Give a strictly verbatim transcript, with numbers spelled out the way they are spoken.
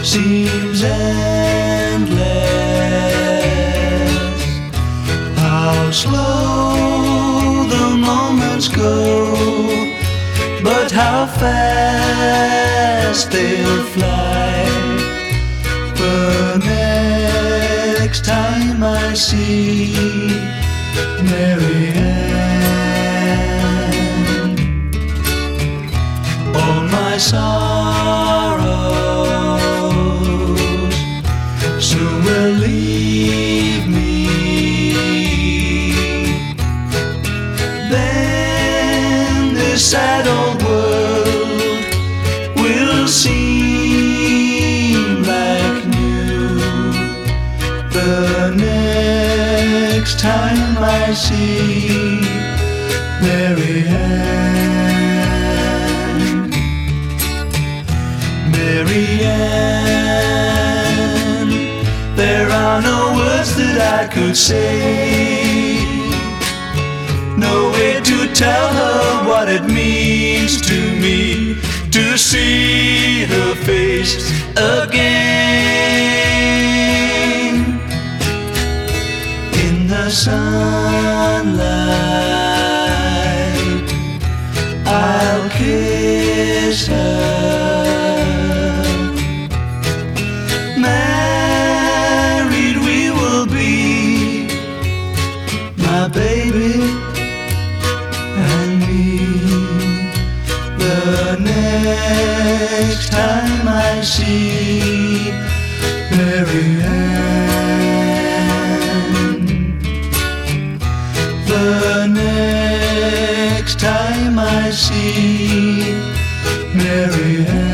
seems endless. How slow the moments go, but how fast they'll fly. The next time I see Mary Ann, all my sorrows soon will leave me. Then this sad old world will seem like new. The next time I see Mary Ann, Mary Ann, there are no words that I could say, no way to tell her what it means to me to see her face again. In the sunlight, I'll kiss her. Married we will be, my baby and me. The next time I see Mary Ann, the next time I see Mary Ann.